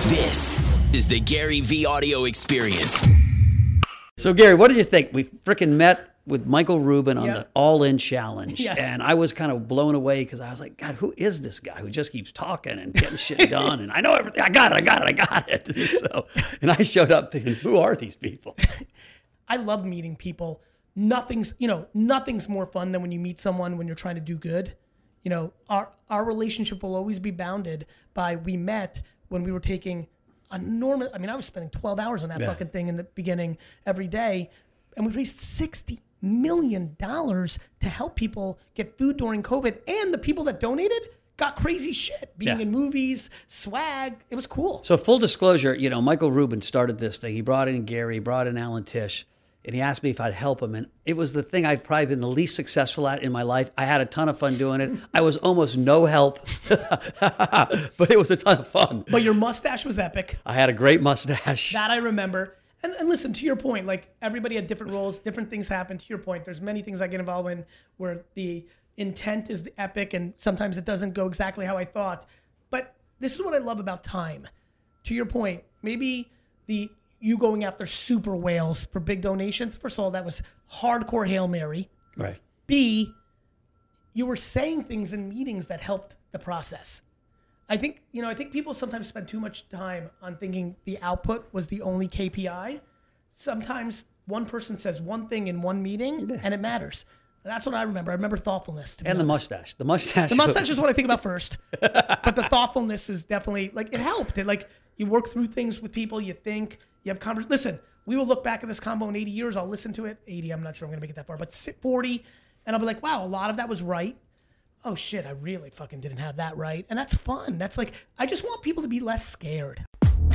This is the Gary V audio experience. So Gary, what did you think? We freaking met with Michael Rubin on the All In Challenge. Yes. And I was kind of blown away because I was like, God, who is this guy who just keeps talking and getting shit done? And I know everything. I got it. So, and I showed up thinking, who are these people? I love meeting people. Nothing's more fun than when you meet someone when you're trying to do good. You know, our relationship will always be bounded by we met when we were taking enormous. I mean, I was spending 12 hours on that fucking thing in the beginning every day, and we raised $60 million to help people get food during COVID, and the people that donated got crazy shit, being in movies, swag. It was cool. So full disclosure, you know, Michael Rubin started this thing. He brought in Gary, brought in Alan Tisch, and he asked me if I'd help him. And it was the thing I've probably been the least successful at in my life. I had a ton of fun doing it. I was almost no help, but it was a ton of fun. But your mustache was epic. I had a great mustache. That I remember. And listen, to your point, like everybody had different roles, different things happen. To your point, there's many things I get involved in where the intent is the epic and sometimes it doesn't go exactly how I thought. But this is what I love about time. To your point, maybe you going after super whales for big donations. First of all, that was hardcore Hail Mary. Right. B, you were saying things in meetings that helped the process. I think people sometimes spend too much time on thinking the output was the only KPI. Sometimes one person says one thing in one meeting and it matters. That's what I remember. I remember thoughtfulness. And the mustache. The mustache is what I think about first. But the thoughtfulness is definitely, like, it helped. You work through things with people, you think, you have conversations. Listen, we will look back at this combo in 80 years. I'll listen to it. 80, I'm not sure I'm going to make it that far, but 40. And I'll be like, wow, a lot of that was right. Oh shit, I really fucking didn't have that right. And that's fun. That's like, I just want people to be less scared.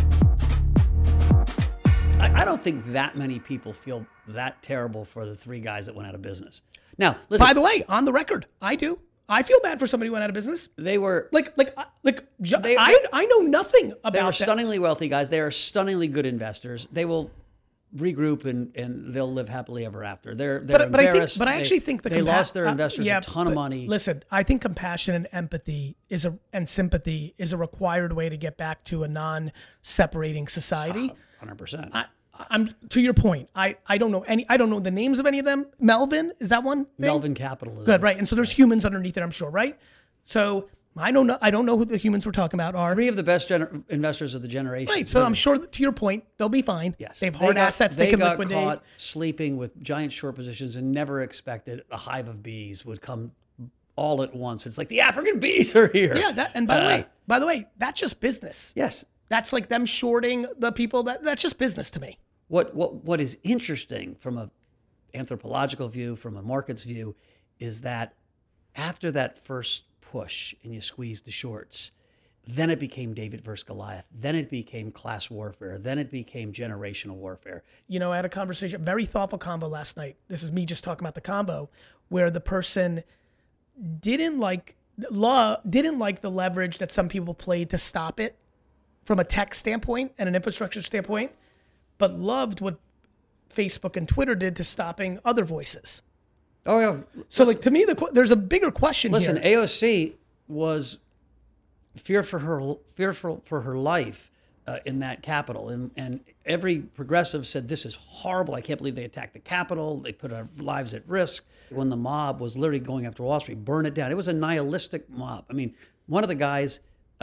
I don't think that many people feel that terrible for the three guys that went out of business. Now, listen. By the way, on the record, I do. I feel bad for somebody who went out of business. They were I know nothing about They are that. stunningly wealthy guys. They are stunningly good investors. They will regroup and they'll live happily ever after. They're embarrassed. I actually think they lost their investors a ton of money. Listen, I think compassion and empathy and sympathy is a required way to get back to a non-separating society. 100%. I'm to your point. I don't know I don't know the names of any of them. Melvin, is that one thing? Melvin Capital is good, right? And so there's humans underneath it, I'm sure, right? So I don't know who the humans we're talking about are. Three of the best investors of the generation. Right. So I'm sure that, to your point, they'll be fine. Yes. They have hard assets they can liquidate. They got caught sleeping with giant short positions and never expected a hive of bees would come all at once. It's like the African bees are here. Yeah. And by the way, that's just business. Yes. That's like them shorting the people. That's just business to me. What is interesting from an anthropological view, from a markets view, is that after that first push and you squeeze the shorts, then it became David versus Goliath. Then it became class warfare. Then it became generational warfare. You know, I had a conversation, very thoughtful combo last night. This is me just talking about the combo, where the person didn't like the leverage that some people played to stop it from a tech standpoint and an infrastructure standpoint, but loved what Facebook and Twitter did to stopping other voices. Oh yeah. So like to me, there's a bigger question here. Listen, AOC was fearful for her life in that Capitol, and every progressive said this is horrible. I can't believe they attacked the Capitol. They put our lives at risk. When the mob was literally going after Wall Street, burn it down. It was a nihilistic mob. I mean, one of the guys,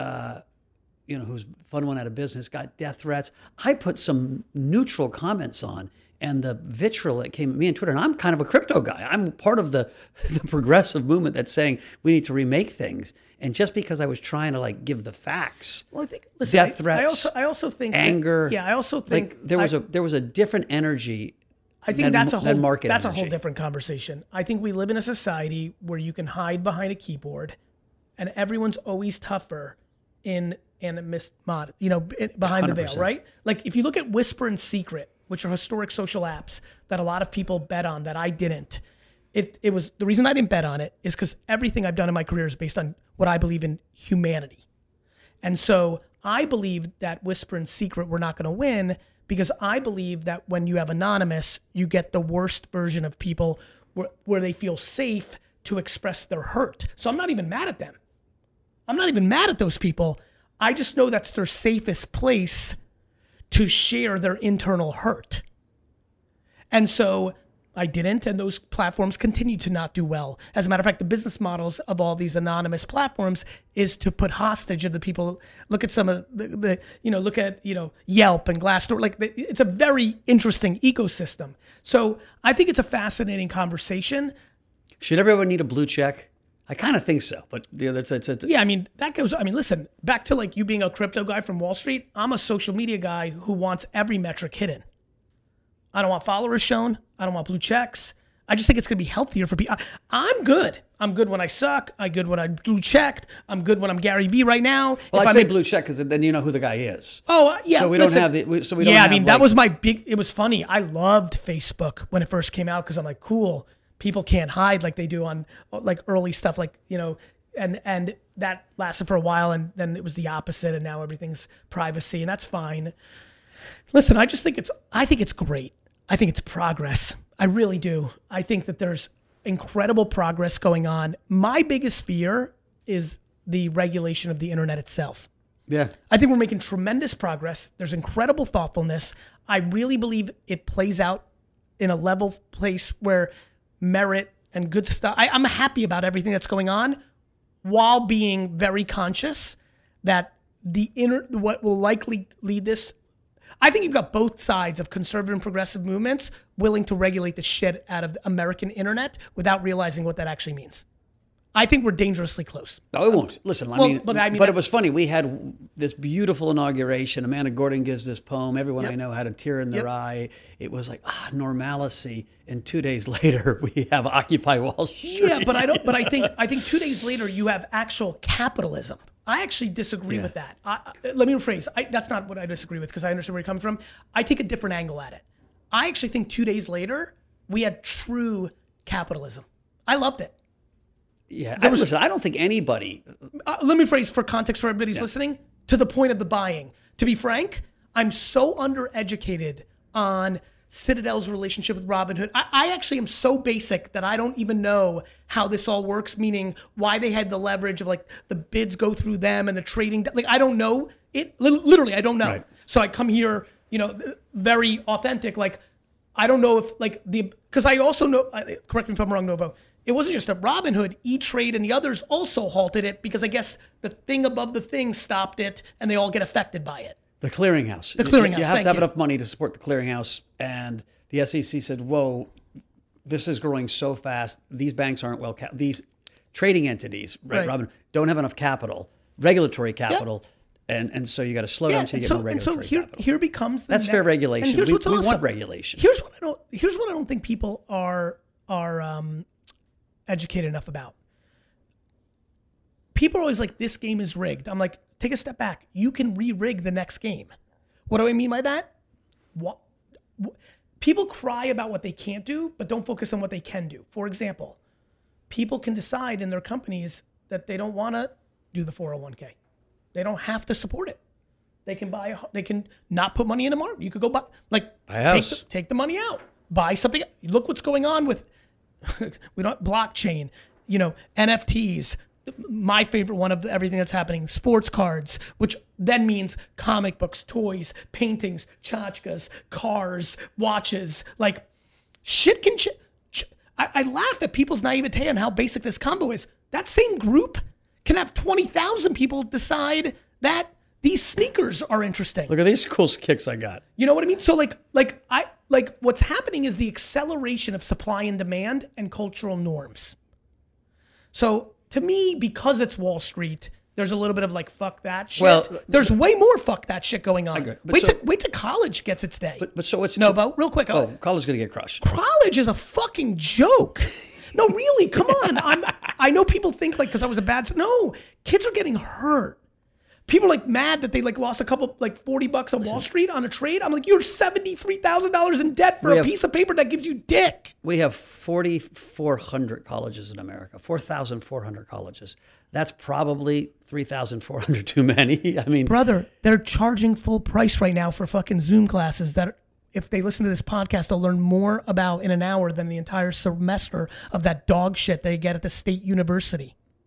whose fund went out of business, got death threats. I put some neutral comments on, and the vitriol that came at me on Twitter, and I'm kind of a crypto guy. I'm part of the progressive movement that's saying we need to remake things. And just because I was trying to give the facts, well, I think death threats, I also think anger. I also think there was a different energy. I think that's a energy. whole different conversation. I think we live in a society where you can hide behind a keyboard, and everyone's always tougher in behind 100%. The veil, right? Like if you look at Whisper and Secret, which are historic social apps that a lot of people bet on that I didn't. It was the reason I didn't bet on it is because everything I've done in my career is based on what I believe in humanity. And so I believe that Whisper and Secret were not going to win because I believe that when you have anonymous, you get the worst version of people where they feel safe to express their hurt. So I'm not even mad at them. I'm not even mad at those people. I just know that's their safest place to share their internal hurt. And so I didn't, and those platforms continue to not do well. As a matter of fact, the business models of all these anonymous platforms is to put hostage of the people. Look at some of the look at, Yelp and Glassdoor. Like, it's a very interesting ecosystem. So I think it's a fascinating conversation. Should everyone need a blue check? I kind of think so, but that's yeah. I mean, that goes. I mean, listen, back to like you being a crypto guy from Wall Street. I'm a social media guy who wants every metric hidden. I don't want followers shown. I don't want blue checks. I just think it's going to be healthier for people. I'm good. I'm good when I suck. I'm good when I'm blue checked. I'm good when I'm Gary Vee right now. Well, I say blue check because then you know who the guy is. Oh, yeah. So we don't have the. So we don't. Yeah, have, I mean, that was my big. It was funny. I loved Facebook when it first came out because I'm like, cool. People can't hide like they do on like early stuff, like and that lasted for a while, and then it was the opposite, and now everything's privacy, and that's fine. Listen, I think it's great. I think it's progress. I really do. I think that there's incredible progress going on. My biggest fear is the regulation of the internet itself. Yeah. I think we're making tremendous progress. There's incredible thoughtfulness. I really believe it plays out in a level place where merit and good stuff. I'm happy about everything that's going on while being very conscious that what will likely lead this. I think you've got both sides of conservative and progressive movements willing to regulate the shit out of the American internet without realizing what that actually means. I think we're dangerously close. No, it won't. Listen, but it was funny. We had this beautiful inauguration. Amanda Gordon gives this poem. Everyone I know had a tear in their eye. It was like normalcy. And 2 days later, we have Occupy Wall Street. Yeah, but I think 2 days later you have actual capitalism. I actually disagree with that. Let me rephrase. That's not what I disagree with because I understand where you're coming from. I take a different angle at it. I actually think 2 days later we had true capitalism. I loved it. Yeah, I don't think anybody. Let me phrase for context for everybody who's listening. To the point of the buying. To be frank, I'm so undereducated on Citadel's relationship with Robinhood. I actually am so basic that I don't even know how this all works. Meaning why they had the leverage of like the bids go through them and the trading. Like I don't know it. Literally, I don't know. Right. So I come here, very authentic. Like I don't know if because I also know. Correct me if I'm wrong, Novo. It wasn't just that Robinhood, E-Trade, and the others also halted it because I guess the thing above the thing stopped it and they all get affected by it. The clearinghouse. You have to have enough money to support the clearinghouse. And the SEC said, whoa, this is growing so fast. These banks aren't these trading entities, right. Robin, don't have enough capital, regulatory capital. Yep. And so you got to slow down until you get more regulatory capital. Here becomes that's fair regulation. And here's what's awesome. We want regulation. Here's what I don't think people are educated enough about. People are always like, this game is rigged. I'm like, take a step back. You can re-rig the next game. What do I mean by that? People cry about what they can't do, but don't focus on what they can do. For example, people can decide in their companies that they don't want to do the 401k. They don't have to support it. They can not put money in a market. You could go buy a house. Take the money out. Buy something. Look what's going on with blockchain, NFTs, my favorite one of everything that's happening, sports cards, which then means comic books, toys, paintings, tchotchkes, cars, watches, like shit can I laugh at people's naivete on how basic this combo is. That same group can have 20,000 people decide that these sneakers are interesting. Look at these cool kicks I got. You know what I mean? So what's happening is the acceleration of supply and demand and cultural norms. So to me, because it's Wall Street, there's a little bit of like, fuck that shit. Well, there's way more fuck that shit going on. Wait till college gets its day. But so it's Novo, real quick. College is going to get crushed. College is a fucking joke. No, really, come on. I know people think because I was a bad. No, kids are getting hurt. People are mad that they lost a couple $40 on Wall Street on a trade. I'm like, you're $73,000 in debt for a piece of paper that gives you dick. We have 4,400 colleges in America, 4,400 colleges. That's probably 3,400 too many. I mean, brother, they're charging full price right now for fucking Zoom classes that if they listen to this podcast, they'll learn more about in an hour than the entire semester of that dog shit they get at the state university.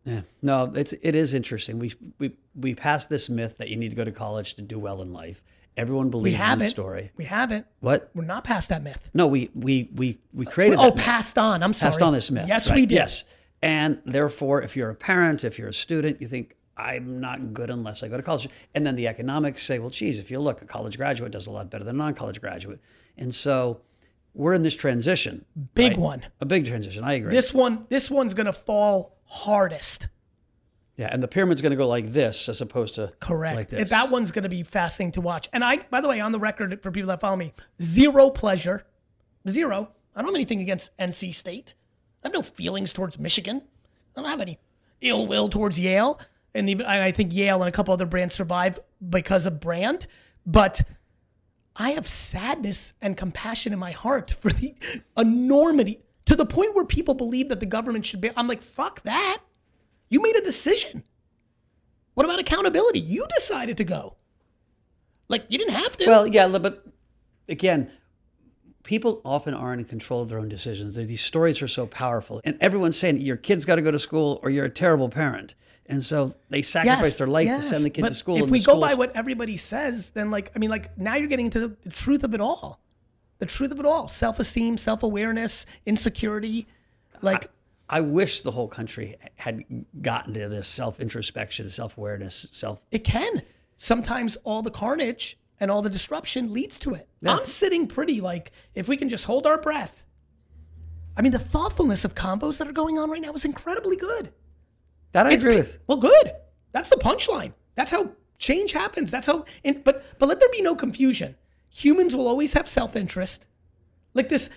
Yeah. No, it is interesting. We passed this myth that you need to go to college to do well in life. Everyone believes in the story. We haven't. What? We're not past that myth. No, we created that myth. Passed on. I'm sorry. Passed on this myth. Yes, right? we did. Yes. And therefore, if you're a parent, if you're a student, you think, I'm not good unless I go to college. And then the economics say, well, geez, if you look, a college graduate does a lot better than a non-college graduate. And so we're in this transition. Big right? one. A big transition. I agree. This one's going to fall hardest. Yeah, and the pyramid's going to go like this as opposed to like this. That one's going to be fascinating to watch. And by the way, on the record, for people that follow me, zero pleasure. Zero. I don't have anything against NC State. I have no feelings towards Michigan. I don't have any ill will towards Yale. And I think Yale and a couple other brands survive because of brand. But I have sadness and compassion in my heart for the enormity, to the point where people believe that the government should be. I'm like, fuck that. You made a decision. What about accountability? You decided to go. Like, you didn't have to. Well, yeah, but again, people often aren't in control of their own decisions. These stories are so powerful. And everyone's saying your kid's got to go to school or you're a terrible parent. And so they sacrifice their life to send the kid to school. If we go by what everybody says, then now you're getting into the truth of it all. The truth of it all. Self-esteem, self-awareness, insecurity. I wish the whole country had gotten to this self-introspection, self-awareness, It can. Sometimes all the carnage and all the disruption leads to it. Yeah. I'm sitting pretty if we can just hold our breath. I mean, the thoughtfulness of combos that are going on right now is incredibly good. That I agree with. Well, good. That's the punchline. That's how change happens. That's how. But let there be no confusion. Humans will always have self-interest. Like this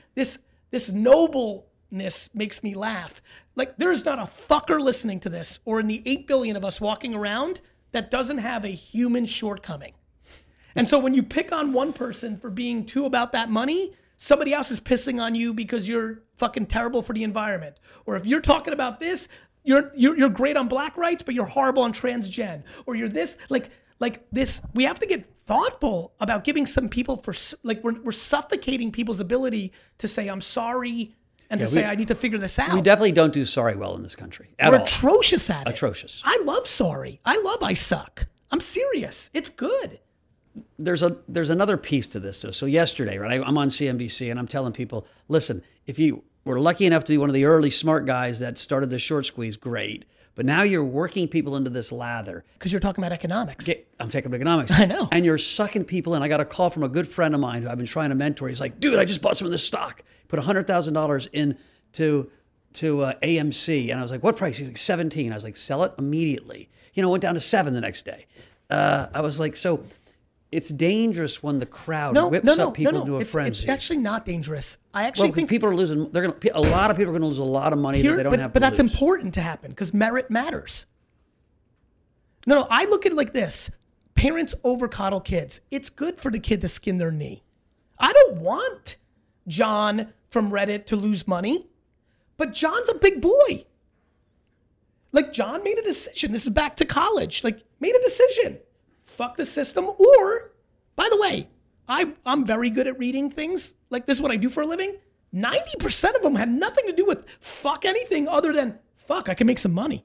nobleness makes me laugh. Like, there's not a fucker listening to this, or in the 8 billion of us walking around, that doesn't have a human shortcoming. And so when you pick on one person for being too about that money, somebody else is pissing on you because you're fucking terrible for the environment. Or if you're talking about this, you're great on black rights, but you're horrible on transgen. Or you're this, like this. We have to get thoughtful about giving some people we're suffocating people's ability to say, I'm sorry, and to say, I need to figure this out. We definitely don't do sorry well in this country at We're all. atrocious at it. Atrocious. I love sorry. I love I suck. I'm serious. It's good. There's another piece to this though. So yesterday, right, I'm on CNBC and I'm telling people, listen, if you were lucky enough to be one of the early smart guys that started the short squeeze, great. But now you're working people into this lather. Because you're talking about economics. I'm taking economics. I know. And you're sucking people in. I got a call from a good friend of mine who I've been trying to mentor. He's like, dude, I just bought some of this stock. Put $100,000 into AMC. And I was like, what price? He's like, 17. I was like, sell it immediately. Went down to 7 the next day. I was like, so it's dangerous when the crowd whips up people into a frenzy. It's actually not dangerous. I actually think people are losing. A lot of people are going to lose a lot of money that they don't have to lose. But that's important to happen because merit matters. No, I look at it like this: parents over-coddle kids. It's good for the kid to skin their knee. I don't want John from Reddit to lose money, but John's a big boy. Like, John made a decision. This is back to college. Made a decision. Fuck the system. Or, by the way, I'm very good at reading things. Like, this is what I do for a living. 90% of them had nothing to do with fuck anything other than fuck, I can make some money.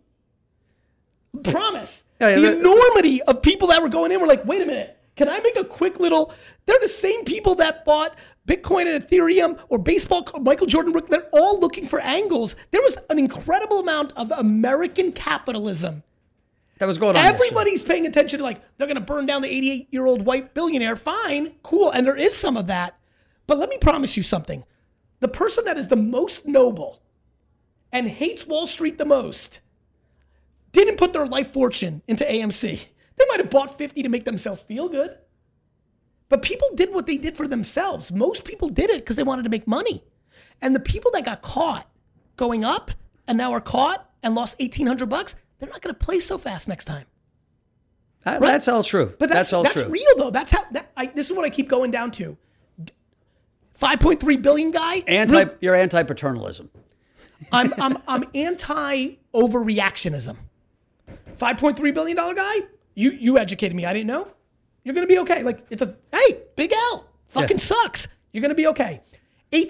Promise. The enormity of people that were going in were like, wait a minute, can I make a quick little... They're the same people that bought Bitcoin and Ethereum or baseball, Michael Jordan. They're all looking for angles. There was an incredible amount of American capitalism that was going on. Everybody's paying attention to they're going to burn down the 88-year-old white billionaire. Fine, cool. And there is some of that. But let me promise you something. The person that is the most noble and hates Wall Street the most didn't put their life fortune into AMC. They might have bought 50 to make themselves feel good. But people did what they did for themselves. Most people did it because they wanted to make money. And the people that got caught going up and now are caught and lost $1,800, they're not going to play so fast next time. Right? That's all true. But that's all true. That's real, though. That's how. This is what I keep going down to. 5.3 billion guy. You're anti-paternalism. I'm anti-overreactionism. $5.3 billion guy. You educated me. I didn't know. You're gonna be okay. Hey, Big L fucking sucks. You're gonna be okay.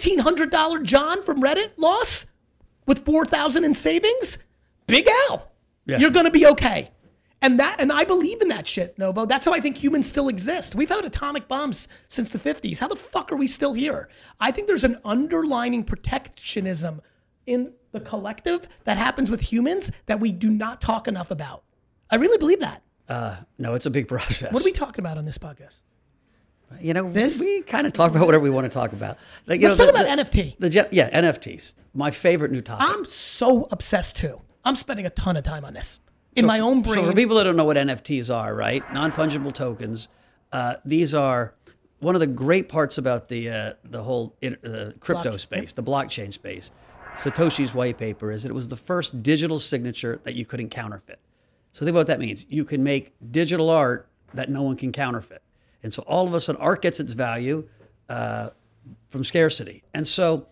$1,800 John from Reddit loss with $4,000 in savings. Big L. Yeah. You're going to be okay. And I believe in that shit, Novo. That's how I think humans still exist. We've had atomic bombs since the 50s. How the fuck are we still here? I think there's an underlining protectionism in the collective that happens with humans that we do not talk enough about. I really believe that. No, it's a big process. What are we talking about on this podcast? You know, This? we kind of talk about whatever we want to talk about. Like, Let's talk about NFT. NFTs. My favorite new topic. I'm so obsessed too. I'm spending a ton of time on this. In my own brain. So for people that don't know what NFTs are, right? Non-fungible tokens. These are one of the great parts about the whole crypto space, the blockchain space. Satoshi's white paper is that it was the first digital signature that you couldn't counterfeit. So think about what that means. You can make digital art that no one can counterfeit. And so all of a sudden, art gets its value from scarcity. And so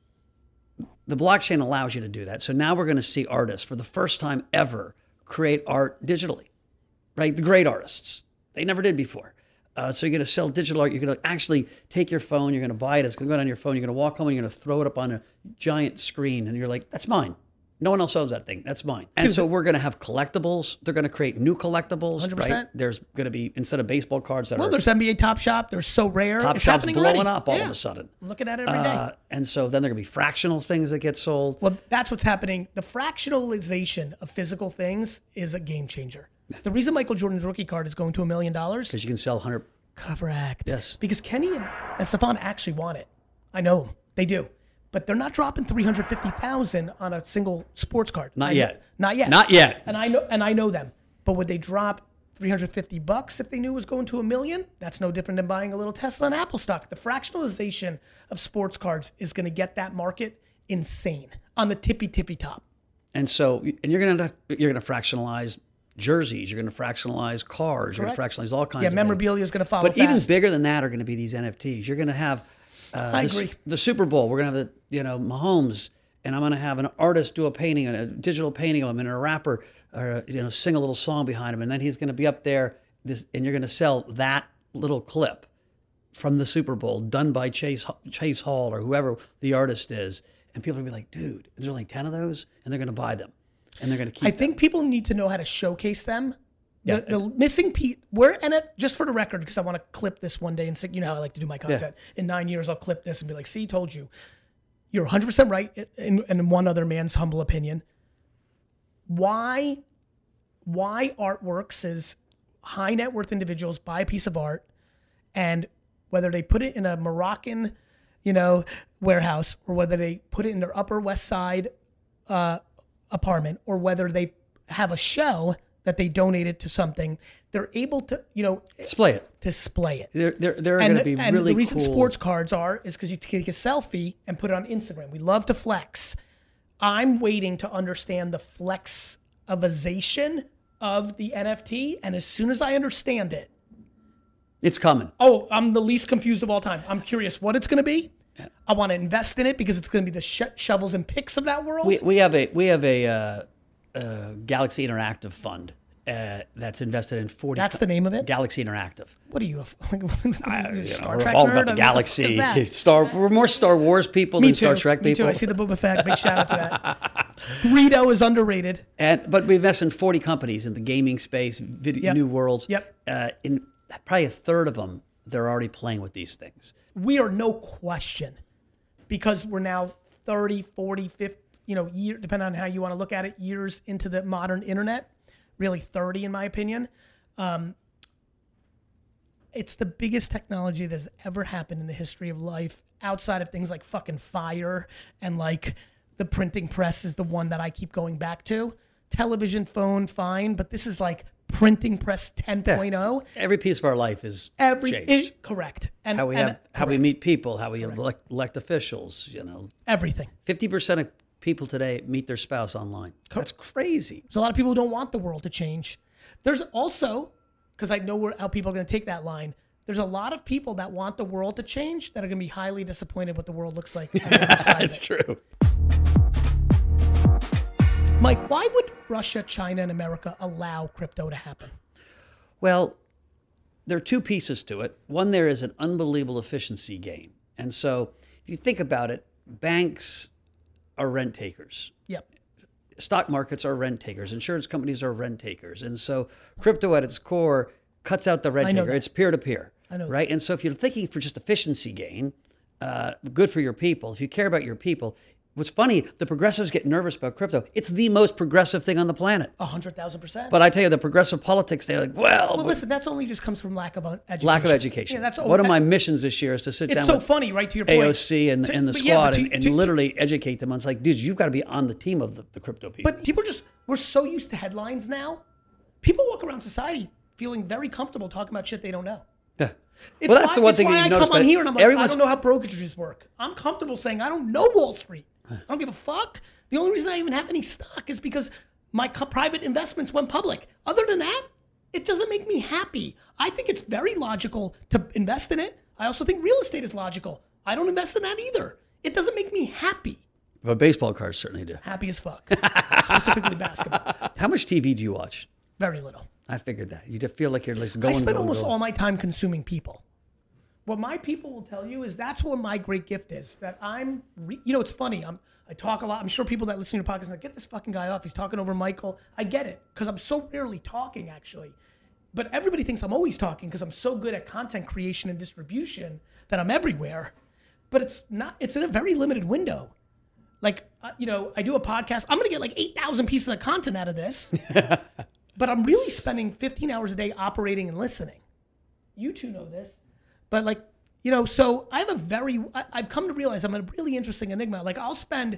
the blockchain allows you to do that. So now we're going to see artists for the first time ever create art digitally, right? The great artists. They never did before. So you're going to sell digital art. You're going to actually take your phone. You're going to buy it. It's going to go down your phone. You're going to walk home and you're going to throw it up on a giant screen. And you're like, that's mine. No one else owns that thing. That's mine. And so we're going to have collectibles. They're going to create new collectibles. 100%. Right? There's going to be, instead of baseball cards that Well, are there's NBA Top Shop. They're so rare. Top It's Shop's happening blowing already. up all Yeah. of a sudden. I'm looking at it every day. And so then there are going to be fractional things that get sold. Well, that's what's happening. The fractionalization of physical things is a game changer. The reason Michael Jordan's rookie card is going to $1 million. Because you can sell 100. Correct. Yes. Because Kenny and Stefan actually want it. I know they do, but they're not dropping $350,000 on a single sports card. Not yet. Not yet. Not yet. And I know them. But would they drop $350 if they knew it was going to $1 million? That's no different than buying a little Tesla and Apple stock. The fractionalization of sports cards is going to get that market insane on the tippy top. And so, and you're going to fractionalize jerseys. You're going to fractionalize cars. You're going to fractionalize all kinds of things. Memorabilia is going to follow But fast. even bigger than that are going to be these NFTs. You're going to have I agree. the Super Bowl. We're going to have Mahomes, and I'm going to have an artist do a painting, a digital painting of him, and a rapper sing a little song behind him, and then he's going to be up there. And you're going to sell that little clip from the Super Bowl done by Chase Hall or whoever the artist is, and people are going to be like, dude, there's only 10 of those, and they're going to buy them. And they're going to keep I think people need to know how to showcase them. Yeah. The missing piece, just for the record, because I want to clip this one day and say, you know how I like to do my content. In 9 years, I'll clip this and be like, see, told you. You're 100% right in one other man's humble opinion. Why artworks is high net worth individuals buy a piece of art, and whether they put it in a Moroccan, warehouse, or whether they put it in their Upper West Side apartment, or whether they have a show that they donated to something, they're able to, display it. They're going to be and really the reason cool. sports cards is because you take a selfie and put it on Instagram. We love to flex. I'm waiting to understand the flexivization of the NFT, and as soon as I understand it, It's coming. oh, I'm the least confused of all time. I'm curious what it's going to be. I want to invest in it because it's going to be the shovels and picks of that world. We have a Galaxy Interactive fund that's invested in 40. That's the name of it? Galaxy Interactive. What are you, Star We're Trek all nerd? about the What fuck galaxy. is that? We're more Star Wars people Me than too. Star Trek Me people. too. I see the Boba Fett. Big shout out to that. Greedo is underrated. But we invest in 40 companies in the gaming space, new worlds. Yep. In probably a third of them, they're already playing with these things. We are no question, because we're now 30, 40, 50, year, depending on how you want to look at it, years into the modern internet, really 30 in my opinion. It's the biggest technology that's ever happened in the history of life, outside of things like fucking fire and like the printing press is the one that I keep going back to. Television, phone, fine, but this is like printing press 10.0. Every piece of our life is changed. Correct. And How we correct. meet people, how we elect officials. Everything. 50% of people today meet their spouse online. That's crazy. There's a lot of people who don't want the world to change. There's also, because I know how people are going to take that line, there's a lot of people that want the world to change that are going to be highly disappointed what the world looks like. On the other side of That's it. true. Mike, why would Russia, China, and America allow crypto to happen? Well, there are two pieces to it. One, there is an unbelievable efficiency gain. And so if you think about it, banks are rent takers. Yep. stock markets are rent takers, insurance companies are rent takers, and so crypto at its core cuts out the rent taker. It's peer to peer, right? And so if you're thinking for just efficiency gain, good for your people. If you care about your people. What's funny, the progressives get nervous about crypto. It's the most progressive thing on the planet. 100,000%. But I tell you, the progressive politics, they're like, well, listen, that's only just comes from lack of education. Lack of education. Yeah, One of my missions this year is to sit down with funny, right, to your point. AOC and the squad and literally educate them. It's like, dude, you've got to be on the team of the crypto people. But people we're so used to headlines now. People walk around society feeling very comfortable talking about shit they don't know. Yeah. Well, that's the one thing that you notice. I come on here and I'm like, I don't know how brokerages work. I'm comfortable saying I don't know Wall Street. I don't give a fuck. The only reason I even have any stock is because my private investments went public. Other than that, it doesn't make me happy. I think it's very logical to invest in it. I also think real estate is logical. I don't invest in that either. It doesn't make me happy. But baseball cards certainly do. Happy as fuck. Specifically basketball. How much TV do you watch? Very little. I figured that. You just feel like you're just going. I spend almost all my time consuming people. What my people will tell you is that's what my great gift is. That it's funny. I talk a lot. I'm sure people that listen to your podcast are like, get this fucking guy off. He's talking over Michael. I get it because I'm so rarely talking actually. But everybody thinks I'm always talking because I'm so good at content creation and distribution that I'm everywhere. But it's not. It's in a very limited window. Like, I do a podcast. I'm going to get like 8,000 pieces of content out of this. But I'm really spending 15 hours a day operating and listening. You two know this. But so I have I've come to realize I'm a really interesting enigma. Like I'll spend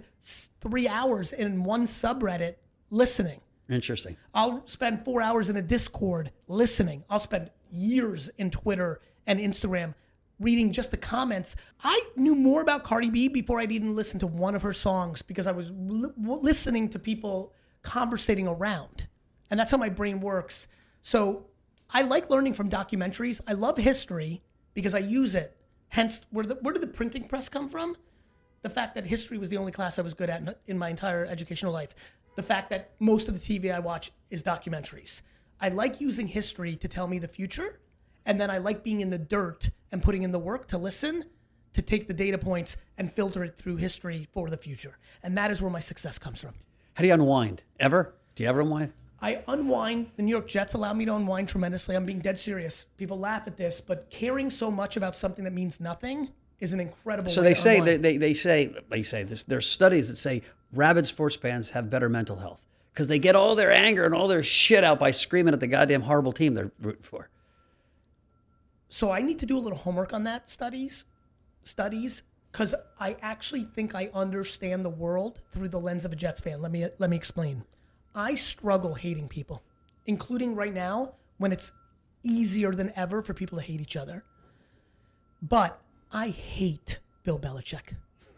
3 hours in one subreddit listening. Interesting. I'll spend 4 hours in a Discord listening. I'll spend years in Twitter and Instagram reading just the comments. I knew more about Cardi B before I'd even listened to one of her songs because I was listening to people conversating around. And that's how my brain works. So I like learning from documentaries. I love history because I use it. Hence, where did the printing press come from? The fact that history was the only class I was good at in my entire educational life. The fact that most of the TV I watch is documentaries. I like using history to tell me the future. And then I like being in the dirt and putting in the work to listen, to take the data points and filter it through history for the future. And that is where my success comes from. How do you unwind? Ever? Do you ever unwind? I unwind. The New York Jets allow me to unwind tremendously. I'm being dead serious. People laugh at this, but caring so much about something that means nothing is an incredible way to unwind. They say this. There's studies that say rabid sports fans have better mental health because they get all their anger and all their shit out by screaming at the goddamn horrible team they're rooting for. So I need to do a little homework on that studies, because I actually think I understand the world through the lens of a Jets fan. Let me explain. I struggle hating people, including right now when it's easier than ever for people to hate each other. But I hate Bill Belichick.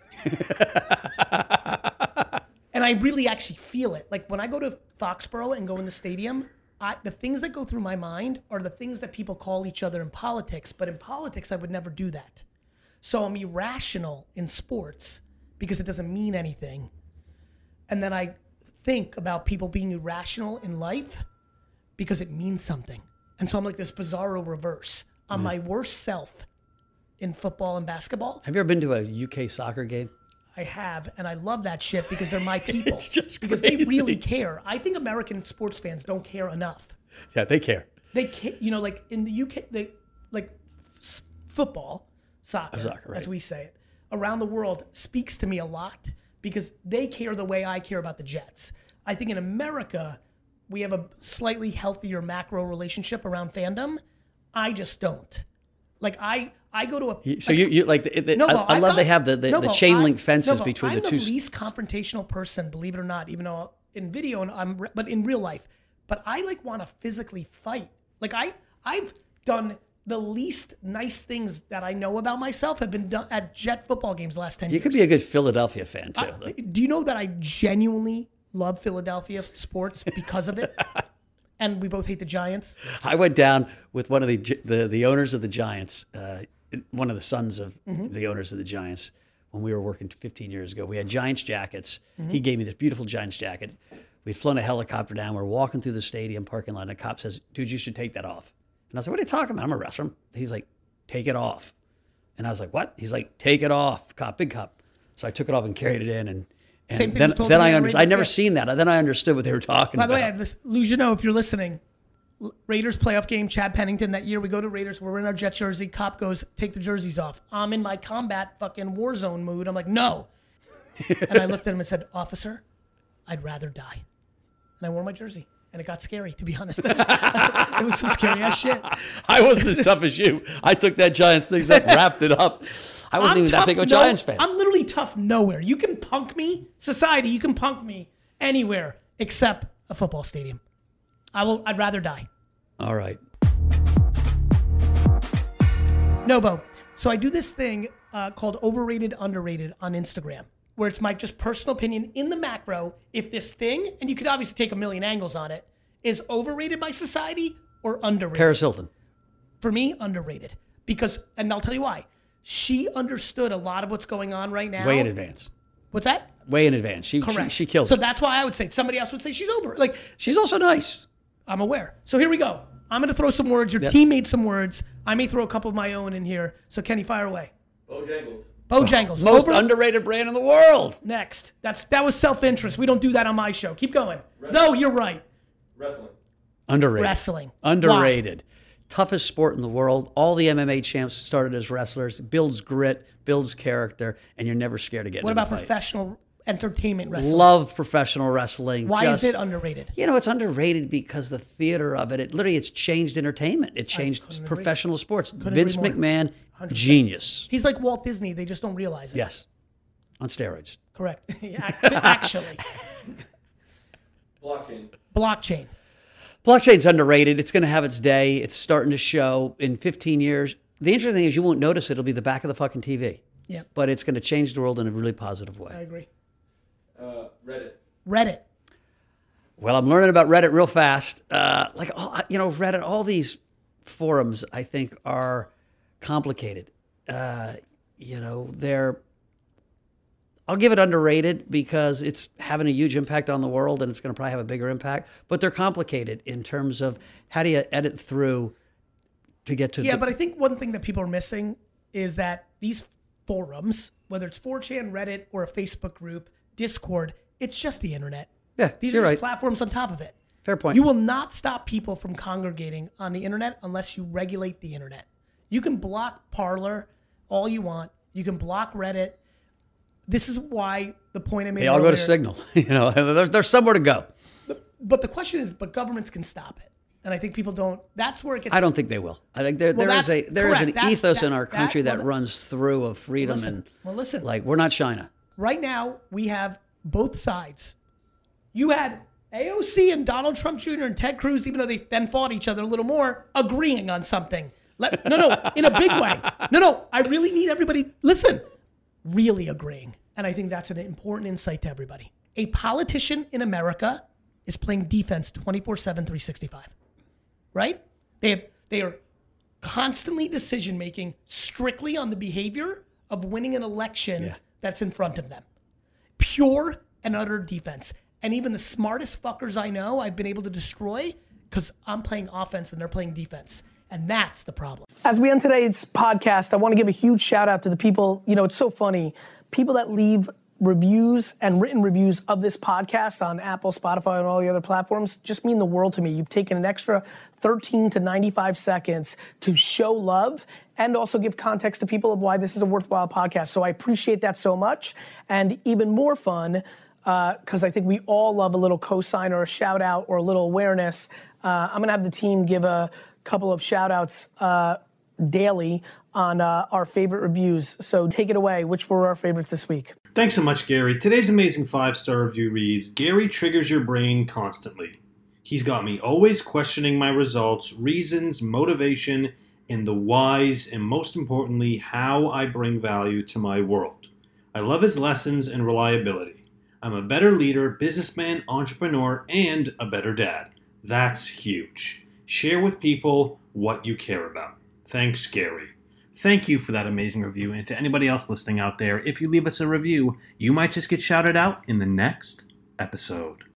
And I really actually feel it. Like when I go to Foxborough and go in the stadium, the things that go through my mind are the things that people call each other in politics. But in politics, I would never do that. So I'm irrational in sports because it doesn't mean anything. And then I think about people being irrational in life because it means something. And so I'm like this bizarro reverse. I'm my worst self in football and basketball. Have you ever been to a UK soccer game? I have, and I love that shit because they're my people. It's just because crazy. They really care. I think American sports fans don't care enough. Yeah, they care. They care, like in the UK, they like football, soccer, right. as we say it, around the world speaks to me a lot because they care the way I care about the Jets. I think in America, we have a slightly healthier macro relationship around fandom. I just don't. Like I go to a... So you like... I love they have the chain link fences between the two... I'm the least confrontational person, believe it or not, even though in video, but in real life. But I want to physically fight. Like I've done the least nice things that I know about myself have been done at Jet football games the last 10 years. You could be a good Philadelphia fan too. Do you know that I genuinely love Philadelphia sports because of it? And we both hate the Giants. I went down with one of the owners of the Giants, one of the sons of the owners of the Giants, when we were working 15 years ago. We had Giants jackets. He gave me this beautiful Giants jacket. We'd flown a helicopter down. We're walking through the stadium parking lot, and a cop says, "Dude, you should take that off." And I was like, "What are you talking about? I'm a wrestler." He's like, "Take it off." And I was like, "What?" He's like, "Take it off, cop, big cop." So I took it off and carried it in, And Same thing then, was told then to me I on understood. I Radio never Kick. seen that. Then I understood what they were talking By the about. way, Luciano, if you're listening, Raiders playoff game, Chad Pennington that year, we go to Raiders, we're in our Jets jersey, cop goes, take the jerseys off. I'm in my combat fucking war zone mood. I'm like, no. And I looked at him and said, officer, I'd rather die. And I wore my jersey. And it got scary, to be honest. It was some scary ass shit. I wasn't as tough as you. I took that Giants thing up, wrapped it up. I wasn't even that big of a Giants fan. I'm literally tough nowhere. You can punk me, society, you can punk me anywhere except a football stadium. I'd rather die. All right. Nobo. So I do this thing called Overrated, Underrated on Instagram, where it's my just personal opinion in the macro, if this thing, and you could obviously take a million angles on it, is overrated by society or underrated. Paris Hilton. For me, underrated. Because, and I'll tell you why, she understood a lot of what's going on right now. Way in advance. What's that? Way in advance. Correct. She killed So it. that's why I would say, somebody else would say she's over. Like, She's also nice. I'm aware. So here we go. I'm going to throw some words. Your team made some words. I may throw a couple of my own in here. So Kenny, fire away. Bojangles. Most underrated brand in the world. Next. That was self-interest. We don't do that on my show. Keep going. No, you're right. Underrated. Wrestling. Underrated. Toughest sport in the world. All the MMA champs started as wrestlers. Builds grit, builds character, and you're never scared to get What in a about fight. professional entertainment wrestling? Love professional wrestling. Why is it underrated? You know, it's underrated because the theater of it, it's changed entertainment. It changed professional sports. Vince agree more. McMahon, 100%. Genius. He's like Walt Disney. They just don't realize it. Yes. On steroids. Correct. Actually. Blockchain. Blockchain's underrated. It's going to have its day. It's starting to show in 15 years. The interesting thing is you won't notice it. It'll be the back of the fucking TV. Yeah. But it's going to change the world in a really positive way. I agree. Reddit. Well, I'm learning about Reddit real fast. Reddit, all these forums, I think, are complicated. I'll give it underrated because it's having a huge impact on the world and it's going to probably have a bigger impact. But they're complicated in terms of how do you edit through to get to but I think one thing that people are missing is that these forums, whether it's 4chan, Reddit, or a Facebook group, Discord, it's just the internet. Yeah, These you're are just right. platforms on top of it. Fair point. You will not stop people from congregating on the internet unless you regulate the internet. You can block Parler all you want. You can block Reddit. This is why the point I made They all earlier, go to Signal. There's somewhere to go. But the question is, but governments can stop it. And I think people don't. That's where it gets. I don't think they will. I think there is that's correct. an That's- ethos in that- our country that- that runs through of freedom listen. like we're not China. Right now, we have both sides. You had AOC and Donald Trump Jr. and Ted Cruz, even though they then fought each other a little more, agreeing on something. In a big way. No, I really need everybody, listen, really agreeing. And I think that's an important insight to everybody. A politician in America is playing defense 24/7, 365. Right? They are constantly decision-making strictly on the behavior of winning an election that's in front of them. Pure and utter defense. And even the smartest fuckers I know, I've been able to destroy because I'm playing offense and they're playing defense. And that's the problem. As we end today's podcast, I want to give a huge shout out to the people. It's so funny. People that leave reviews and written reviews of this podcast on Apple, Spotify, and all the other platforms just mean the world to me. You've taken an extra 13 to 95 seconds to show love and also give context to people of why this is a worthwhile podcast. So I appreciate that so much. And even more fun, because I think we all love a little cosign or a shout out or a little awareness. I'm going to have the team give a couple of shout outs daily on our favorite reviews. So take it away. Which were our favorites this week? Thanks so much, Gary. Today's amazing 5-star review reads, Gary triggers your brain constantly. He's got me always questioning my results, reasons, motivation, and the whys, and most importantly, how I bring value to my world. I love his lessons and reliability. I'm a better leader, businessman, entrepreneur, and a better dad. That's huge. Share with people what you care about. Thanks, Gary. Thank you for that amazing review. And to anybody else listening out there, if you leave us a review, you might just get shouted out in the next episode.